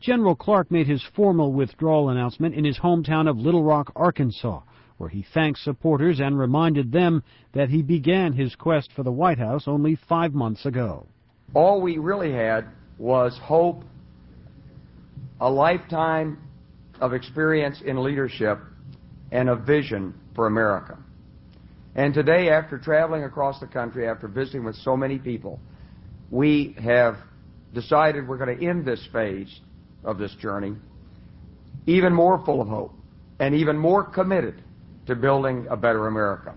General Clark made his formal withdrawal announcement in his hometown of Little Rock, Arkansas, where he thanked supporters and reminded them that he began his quest for the White House only 5 months ago. All we really had was hope, a lifetime of experience in leadership, and a vision for America. And today, after traveling across the country, after visiting with so many people, we have decided we're going to end this phase of this journey even more full of hope and even more committed to building a better America.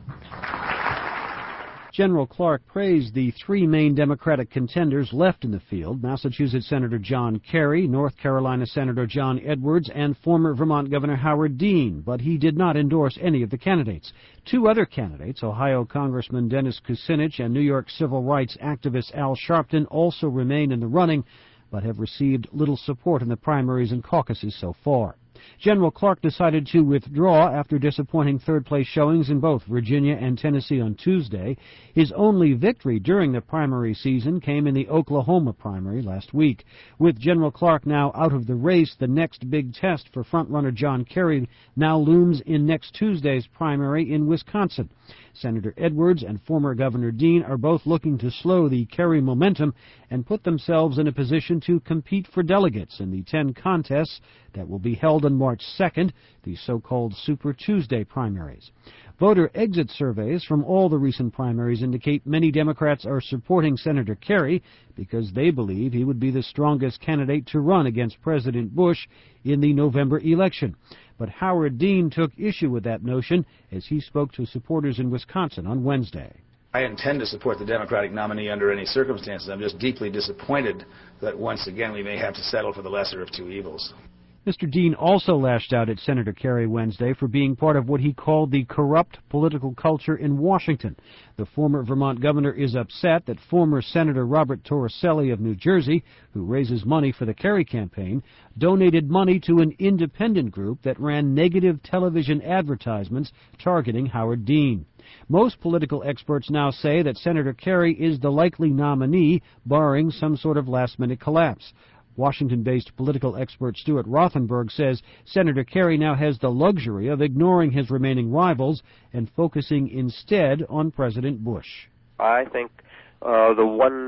General Clark praised the three main Democratic contenders left in the field: Massachusetts Senator John Kerry, North Carolina Senator John Edwards, and former Vermont Governor Howard Dean, but he did not endorse any of the candidates. Two other candidates, Ohio Congressman Dennis Kucinich and New York civil rights activist Al Sharpton, also remain in the running, but have received little support in the primaries and caucuses so far. General Clark decided to withdraw after disappointing third-place showings in both Virginia and Tennessee on Tuesday. His only victory during the primary season came in the Oklahoma primary last week. With General Clark now out of the race, the next big test for frontrunner John Kerry now looms in next Tuesday's primary in Wisconsin. Senator Edwards and former Governor Dean are both looking to slow the Kerry momentum and put themselves in a position to compete for delegates in the 10 contests that will be held on March 2nd, the so-called Super Tuesday primaries. Voter exit surveys from all the recent primaries indicate many Democrats are supporting Senator Kerry because they believe he would be the strongest candidate to run against President Bush in the November election. But Howard Dean took issue with that notion as he spoke to supporters in Wisconsin on Wednesday. I intend to support the Democratic nominee under any circumstances. I'm just deeply disappointed that once again we may have to settle for the lesser of two evils. Mr. Dean also lashed out at Senator Kerry Wednesday for being part of what he called the corrupt political culture in Washington. The former Vermont governor is upset that former Senator Robert Torricelli of New Jersey, who raises money for the Kerry campaign, donated money to an independent group that ran negative television advertisements targeting Howard Dean. Most political experts now say that Senator Kerry is the likely nominee, barring some sort of last-minute collapse. Washington-based political expert Stuart Rothenberg says Senator Kerry now has the luxury of ignoring his remaining rivals and focusing instead on President Bush. I think the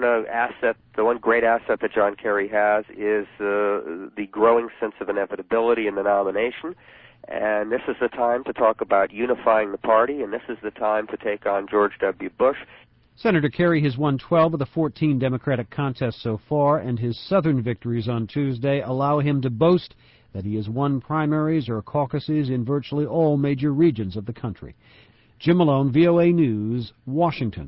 one great asset that John Kerry has is the growing sense of inevitability in the nomination. And this is the time to talk about unifying the party, and this is the time to take on George W. Bush. Senator Kerry has won 12 of the 14 Democratic contests so far, and his southern victories on Tuesday allow him to boast that he has won primaries or caucuses in virtually all major regions of the country. Jim Malone, VOA News, Washington.